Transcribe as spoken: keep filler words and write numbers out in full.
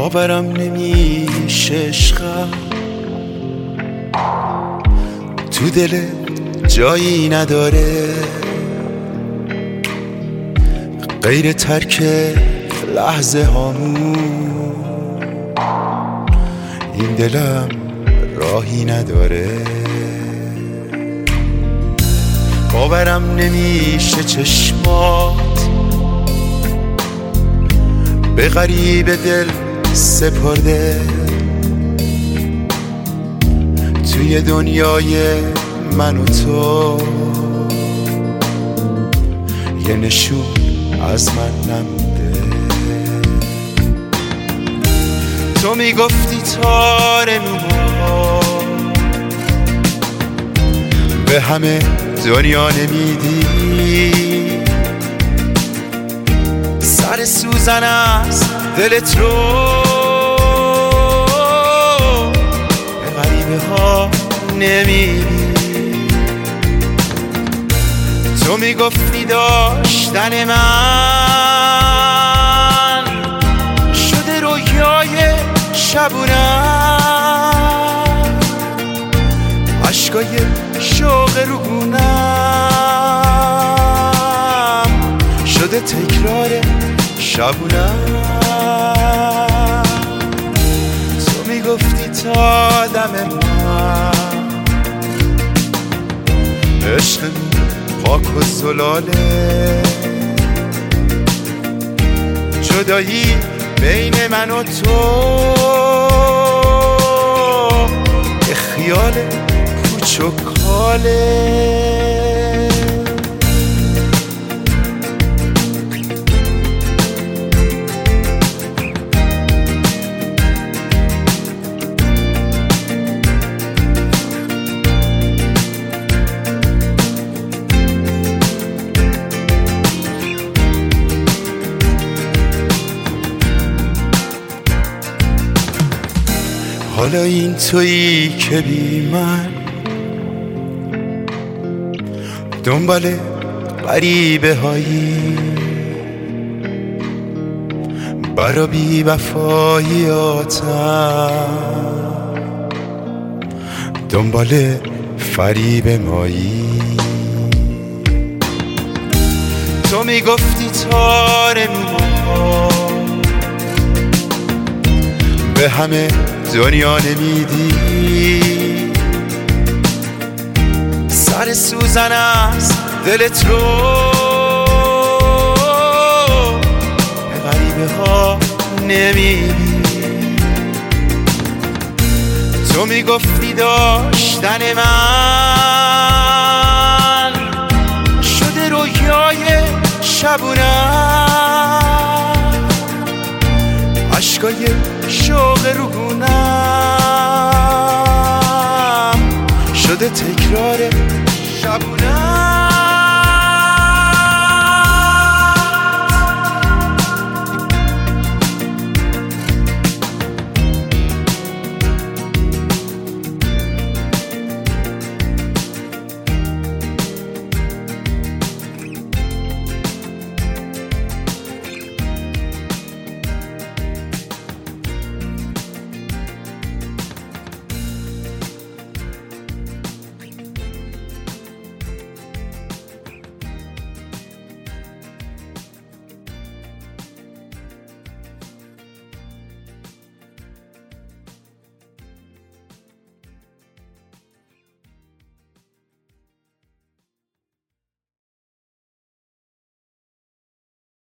باورم نمیشه عشقم تو دل جایی نداره غیر ترک لحظه هامون این دلم راهی نداره باورم نمیشه چشمات به غریب دل سپرده توی دنیای من و تو یه نشون از من نمونده تو میگفتی تار نوها به همه دنیا نمیدی سر سوزن از دلت رو به غریبه ها نمیدی تو میگفتی داشتن من شده رویای شبونم عشقای شوق روگونم شده تکرار شبونم تو میگفتی تا دم من عشق پاک و زلاله جدایی بین من و تو یه خیال کوچ و کاله حالا این تویی که بی من دنبال غریبه هایی برا بی وفاییاتم دنبال فریب مایی تو میگفتی تار نوها به همه دنیا نمیدی سر سوزن از دلت رو به غریبه ها نمیدی تو میگفتی داشتن من شده رویای شبونم عشقای شوق روگونم شده تکرار